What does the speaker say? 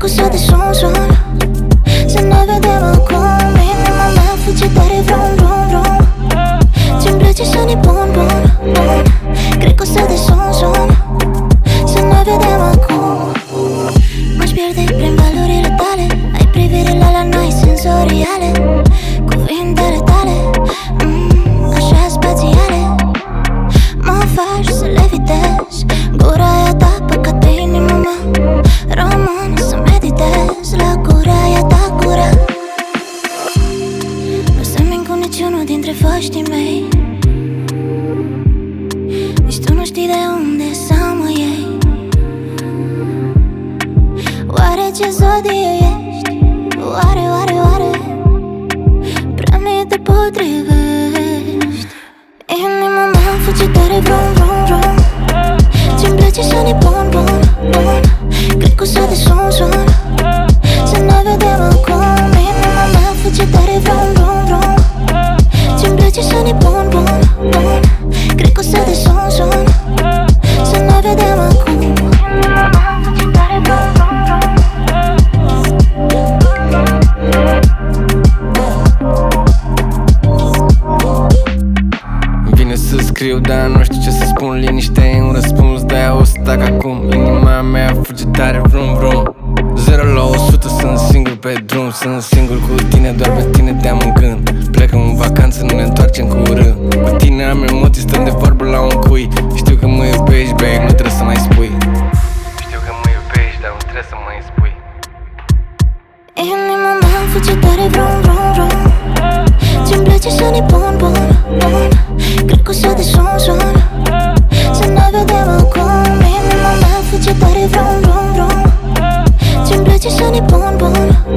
cu să de sun. Să ne vedem acum. Inima mea face tare vrum, vrum, vrum. Ce-mi place să ne bun, bun, bun. Cred că o să de sun. Să ne vedem acum. M-aș pierde prin valorile tale. Ai privire la noi senzoriale. Cuvintele tale așa spațiale. Mă faci să levitez. Gura aia ta păcat pe inima mea. Rămân să meditez la gura aia ta, gura. Nu semeni cu niciunul dintre foștii mei. Nici tu nu știi de unde să mă iei. Oare ce zodie ești? Oare, oare, oare prea mi te potrivești? Inima mea face tare vrum, vrum, vrum. Ce-mi place să ne bun, bun, bun. Cred că o să de sun. Să ne vedem acum. Inima mea face tare vrum, vrum, vrum. Ce-mi place să ne bun, bun, bun. Cred că o să de sun. Să ne vedem acum. Inima mea face tare vrum, vrum, vrum. Vine să scriu, dar nu știu ce să spun. Liniștea e un răspuns, de-aia o să tac acum. Inima mea fuge tare vrum, vrum. 0 la 100, sunt singur pe drum. Sunt singur cu tine, doar pe tine te-am în gând. Plecăm în vacanță, nu ne întoarcem curând. Cu tine am emoții, stăm de vorbă la un cui. Știu că mă iubești, babe, nu trebuie să mai spui. Știu că mă iubești, dar nu trebuie să mai spui. Inima mea face tare vrum, vrum, vrum. Ce-mi place să ne bun, bun, bun. Cred că o să de sun. Să ne vedem acum. Inima mea face tare vrum, vrum, vrum. Ce-mi place să ne bun, bun.